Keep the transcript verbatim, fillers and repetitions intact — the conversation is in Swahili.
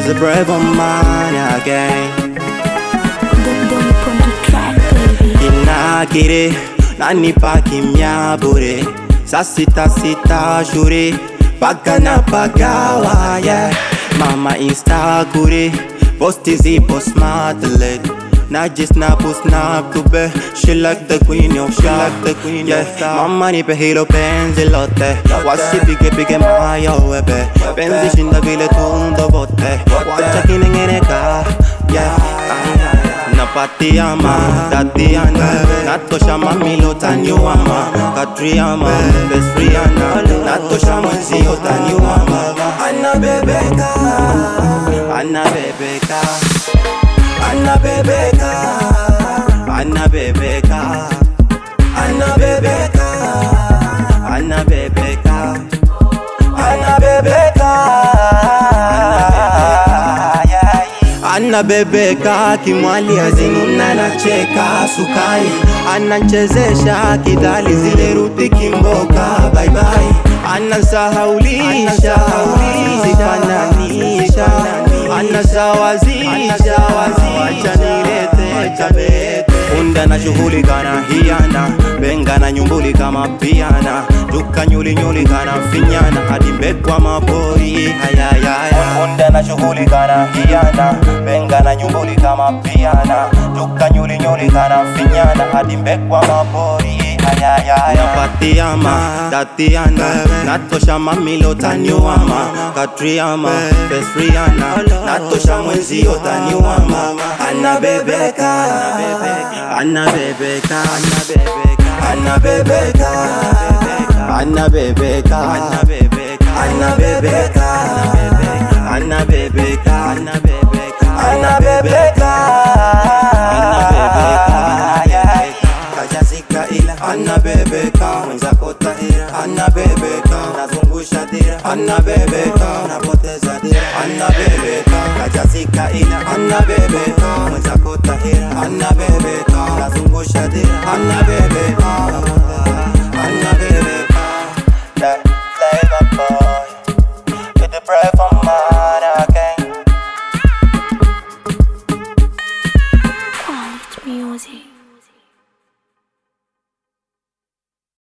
is a brave man again. Don't, don't put the track, baby. Inakire nanipa kimya bure, saa sita sita shure paka na pagawa, yeah. Mama insta kure posti zipo smart lit, Najis snapu snap to be. She like the queen of she like the queen yeah. of star. Mama nipe hilo penzi lote, wasi pige pige maya webe, penzi shinda vile tundo bote, wacha kinengeneka yeah. Napatiama, tatiana, natosha mamilo tanyuama, Katriama, best Rihanna, natosha mwenzio tanyuama. Anna bebeka, Anna bebeka, Anna bebeka, Anna bebeka, Anna bebeka, Anna bebeka, Anna bebeka, Anna bebeka, kimwali azinuna na cheka sukari, ananchezesha kidali zile ruti kimboka bye bye, anasahaulisha zifananisha, anasawazisha wacha nilete chabete. Unda na shughuli kana hiana, benga na nyumbuli kama piana, juka nyuli nyuli kana finyana, hadi mbekwa mapori hayayaya. Unda na shughuli kana hiana, benga na nyumbuli kama piana, juka nyuli nyuli kana finyana, hadi mbekwa mapori hayayaya. Napatiama, tatiana, natosha mamilo tanyuama, Katriama, best Rihanna, natosha mwenzio tanyuama. Anna bebeka, Anna bebeka, Anna bebeka, Anna bebeka, Anna bebeka, Anna bebeka, Anna bebeka, Anna bebeka, Anna bebeka, kajazika ila Anna bebeka, mwenzako tahira Anna bebeka, nazungusha dira Anna bebeka, napoteza dira Anna bebeka, kajazika ila Anna bebeka, mwenzako tahira Anna bebeka, nazungusha dira Anna bebeka, Anna bebeka.